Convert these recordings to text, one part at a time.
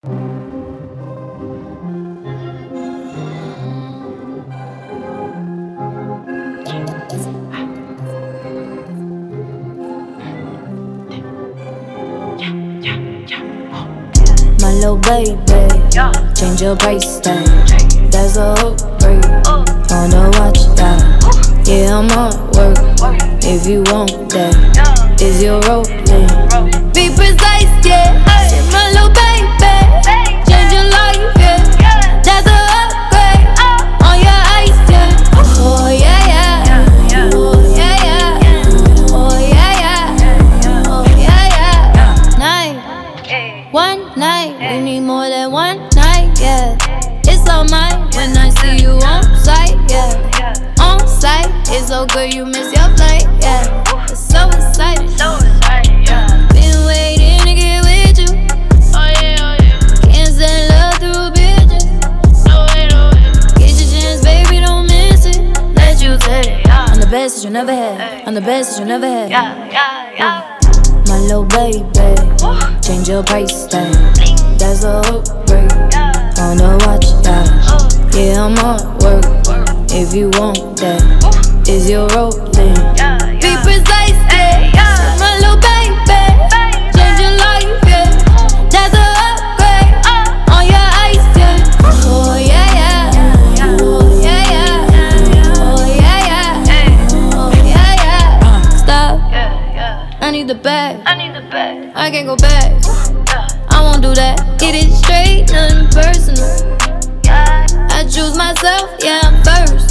My little baby, change your price tag. That's a hook break. On the watch that. Yeah, I'm on work. If you want that, is your rolling? Be precise, yeah. My little baby, change your life, yeah. That's a upgrade on your ice, yeah. Oh yeah, yeah. Oh yeah, yeah. Oh yeah, yeah. Oh yeah, yeah. Night, one night, we need more than one night, yeah. It's all mine when I see you on site, yeah. On site, it's so good you miss your flight, yeah. It's so exciting, yeah. Been waiting to get with you. Oh yeah, can't send love through bitches. No way. Get your chance, baby, don't miss it. Let you take it, yeah. I'm the best that you never had. I'm the best that you never had. Yeah. My little baby, change your price tag. That's a hook break. On the watch that. Yeah, I'm on work. If you want that, is your rolling? Be precise, yeah. My little baby, change your life, yeah. That's a upgrade on your ice, yeah. Oh yeah, yeah. Oh yeah, yeah. Oh yeah, yeah. Oh yeah, yeah. Stop. I need the bag. I can't go back. I won't do that. Get it straight, nothing personal. I choose myself, yeah, I'm first.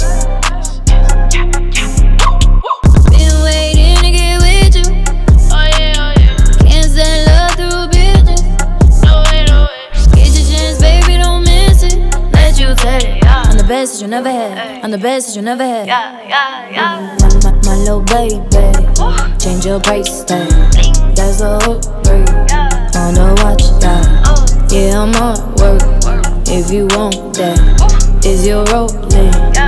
Been waiting to get with you. Oh yeah. Can't send love through bitches. No way. Get your chance, baby, don't miss it. Let you take it, yeah. I'm the best that you never had. I'm the best that you never had. Yeah. My little baby, change your price tag. That's a hook break. On the watch that. Yeah, I'm on work. If you want that, is your rolling?